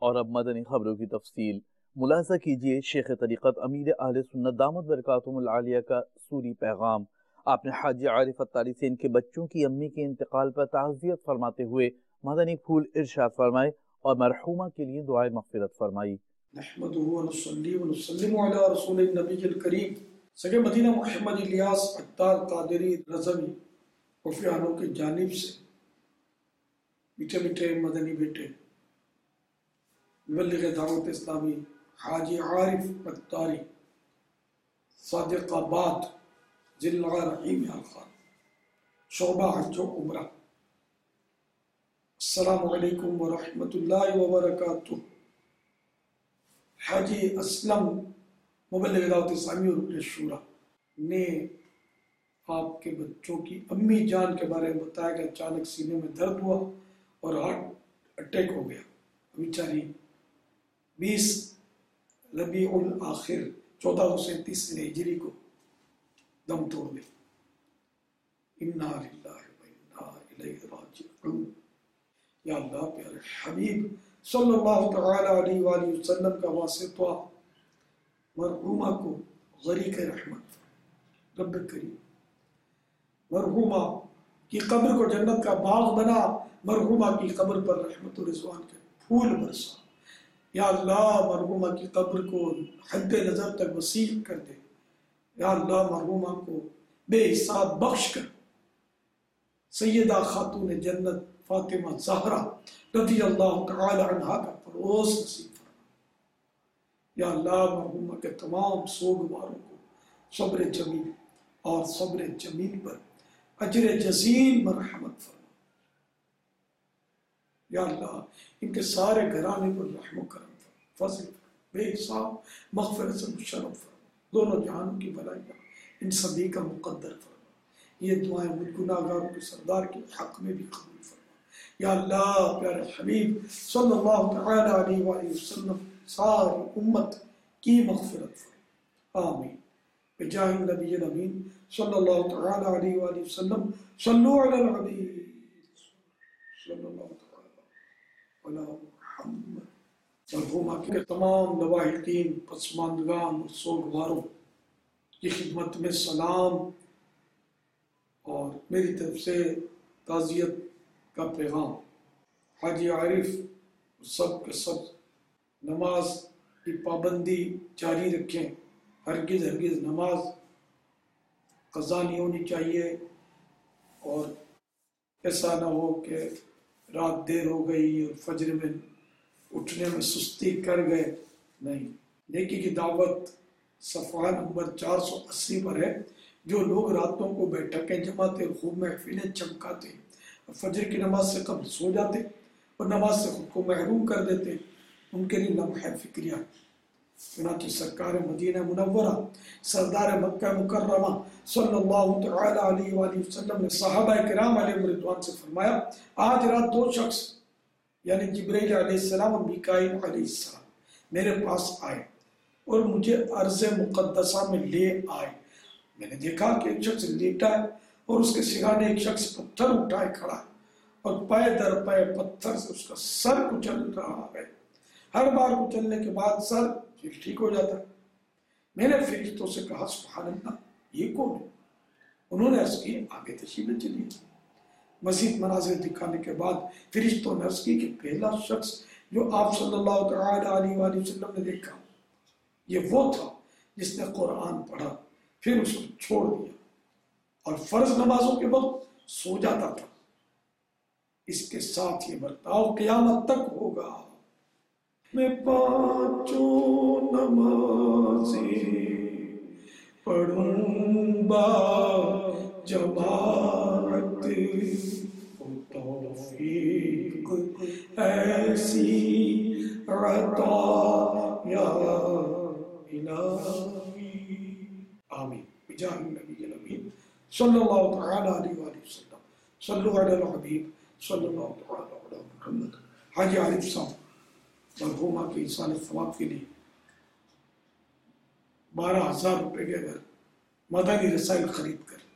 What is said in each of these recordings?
اور اب مدنی خبروں کی تفصیل ملاحظہ کیجئے۔ شیخ طریقت امیر اہل سنت دامت برکاتہم العالیہ کا سوری پیغام۔ آپ نے حاجی عارف اتاری سے ان کے بچوں کی امی کے انتقال پر تعزیت فرماتے ہوئے مدنی پھول ارشاد فرمائے اور مرحومہ کے لیے دعائے مغفرت فرمائی۔ نحمدہ ونصلی ونسلم علی رسول النبی الکریم۔ سگے مدینہ محمد الیاس عطار قادری رضوی عفیانوں کی جانب سے میٹھے میٹھے مدنی بیٹے مبلغ دعوت اسلامی حاجی عارف عطاری صادق آباد ضلع رحیم خان شعبہ حج و عمرہ، السلام علیکم ورحمۃ اللہ وبرکاتہ۔ حاجی اسلم مبلغ دعوت اسلامی اور رکن شورا نے آپ کے بچوں کی امی جان کے بارے میں بتایا کہ اچانک سینے میں درد ہوا اور ہارٹ اٹیک ہو گیا، بیچاری 20 ربیع الاخر 1437 ہجری کو دم توڑ گئی۔ انا للہ و انا الیہ راجعون۔ یا اللہ پیارے حبیب صلی اللہ تعالی علیہ وآلہ وسلم کا واسطہ مرحومہ کو غریق رحمت رب کریم، مرحومہ کی قبر کو جنت کا باغ بنا، مرحومہ کی قبر پر رحمت و رضوان کے پھول برسا۔ یا اللہ مرحومہ کی قبر کو حد نظر تک وسیع کر دے۔ یا اللہ مرحومہ کو بے حساب بخش کر سیدہ خاتون جنت فاطمہ زہرا رضی اللہ تعالی عنہا کا فروز نصیب فرما۔ یا اللہ مرحومہ کے تمام سوگواروں کو صبر جمیل اور صبر جمیل پر اجر جزیل مرحمت فرما۔ یا اللہ ان کے سارے گھرانے پر رحم و کرم فرما، فضل فرما، بے حساب مغفرت سے مشرف فرما، دونوں جہانوں کی بھلائیاں ان سبھی کا مقدر فرما۔ یہ دعائیں مجھ گناہگاروں کے سردار کے حق میں بھی قبول فرما۔ یا اللہ پیارے حبیب صلی اللہ تعالی علیہ وآلہ وسلم ساری امت کی مغفرت فرما، آمین بجاہ النبی الامین صلی اللہ تعالی علیہ وآلہ وسلم۔ صلو علی الحبیب صلی اللہ تعالی علی محمد۔ مرحومہ کے تمام لواحقین، پسماندگان اور سوگواروں کی خدمت میں سلام اور میری طرف سے تعزیت کا پیغام۔ حاجی عارف سب کے سب نماز کی پابندی جاری رکھیں، ہرگز ہرگز نماز قضا نہیں ہونی چاہیے، اور ایسا نہ ہو کہ رات دیر ہو گئی اور فجر میں اٹھنے میں سستی کر گئے، نہیں۔ نیکی کی دعوت صفحہ نمبر 480 پر ہے۔ جو لوگ راتوں کو بیٹھکیں جماتے اور خوب محفلیں چمکاتے اور فجر کی نماز سے قبل سو جاتے اور نماز سے خود کو محروم کر دیتے، ان کے لیے لمحہ فکریہ۔ چنانچہ سرکار مدینہ منورہ سردار مکہ مکرمہ صلی اللہ تعالی علیہ وآلہ وسلم نے صحابہ کرام علیہ رضوان سے فرمایا، آج رات 2 شخص یعنی جبرائیل علیہ السلام اور میکائیل علیہ السلام میرے پاس آئے اور مجھے ارض مقدسہ میں لے آئے۔ میں نے دیکھا کہ ایک شخص لیٹا ہے اور اس کے سرانے ایک شخص پتھر اٹھائے کھڑا ہے اور پائے در پائے پتھر سے اس کا سر کچل رہا ہے۔ ہر بار کچلنے کے بعد سر پھر ٹھیک ہو جاتا ہے۔ میں نے فرشتوں سے کہا سبحان اللہ، یہ کون ہے؟ انہوں نے عرض کی آگے تشریف لے چلیے۔ مزید مناظر دکھانے کے بعد فرشتوں نے عرض کی کہ پہلا شخص جو آپ صلی اللہ تعالی علیہ وآلہ وسلم نے دیکھا یہ وہ تھا جس نے قرآن پڑھا پھر اس کو چھوڑ دیا اور فرض نمازوں کے وقت سو جاتا تھا۔ اس کے ساتھ یہ برتاؤ قیامت تک ہوگا۔ میں 5 نمازیں پڑھوں با جماعت، توفیق ایسی عطا یا الہی، آمین بجاہ النبی الامین صلی اللہ تعالی علیہ وآلہ وسلم۔ صلو علی الحبیب صلی اللہ تعالی علی محمد۔ حاجی عارف صاحب مرحومہ کی ایصال ثواب کے لیے 12,000 روپے کے اگر مدنی رسائل خرید کر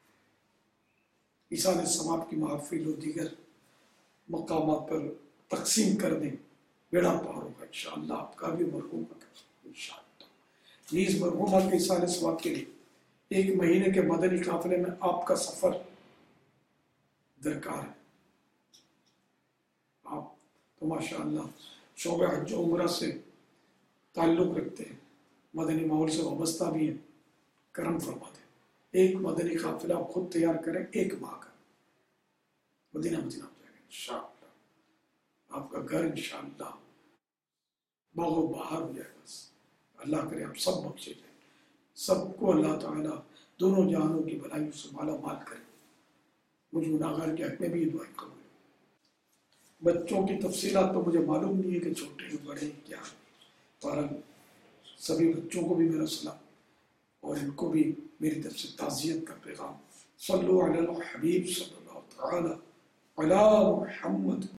ایصال ثواب کی محافل و دیگر مقامات پر تقسیم کر دیں، بیڑا پار ہو انشاءاللہ آپ کا بھی مرحومہ کا انشاءاللہ. نیز مرحومہ کے ایصال ثواب کے لیے 1 مہینے کے مدنی قافلے میں آپ کا سفر درکار ہے. آپ تو ماشاءاللہ شعبہ حج و عمرہ سے تعلق رکھتے ہیں، مدنی ماحول سے وابستہ بھی ہیں، کرم فرما دیں. 1 مدنی قافلہ آپ خود تیار کریں 1 ماہ کا، مدینہ جائے گا انشاءاللہ. آپ کا گھر انشاءاللہ باغ و بہار ہو جائے گا. اللہ کرے آپ سب بخشے جائیں، سب کو اللہ تعالیٰ دونوں جہانوں کی بھلائیوں سے مالا مال کرے. مجھ گناہگار کے حق میں بھی یہ دعائیں قبول. بچوں کی تفصیلات تو مجھے معلوم نہیں ہے کہ چھوٹے ہیں بڑے ہیں کیا. اور سبھی بچوں کو بھی میرا سلام اور ان کو بھی میری طرف سے تعزیت کا پیغام. صلو علی الحبیب صلی اللہ تعالی علی محمد.